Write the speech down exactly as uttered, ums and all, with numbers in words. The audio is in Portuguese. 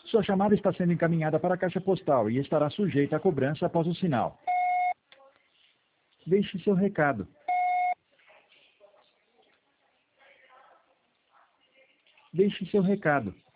Sua chamada está sendo encaminhada para a caixa postal e estará sujeita a cobrança após o sinal. Deixe seu recado. Deixe seu recado.